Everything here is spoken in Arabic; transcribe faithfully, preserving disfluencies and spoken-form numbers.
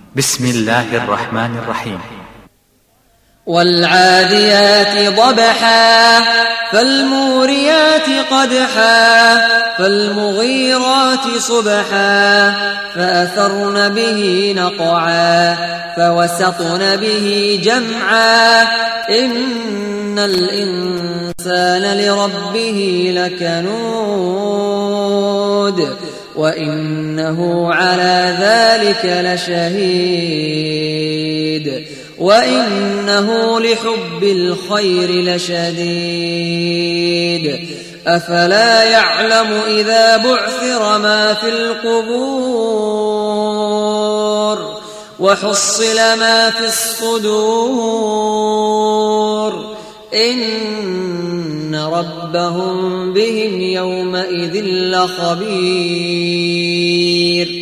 بسم الله الرحمن الرحيم. والعاديات ضبحا فالموريات قدحا فالمغيرات صبحا فأثرن به نقعا فوسطن به جمعا إن الإنسان لربه لكنود وإنه على ذلك لشهيد وإنه لحب الخير لشديد أفلا يعلم إذا بعثر ما في القبور وحصل ما في الصدور إن ربهم بهم يومئذ لخبير.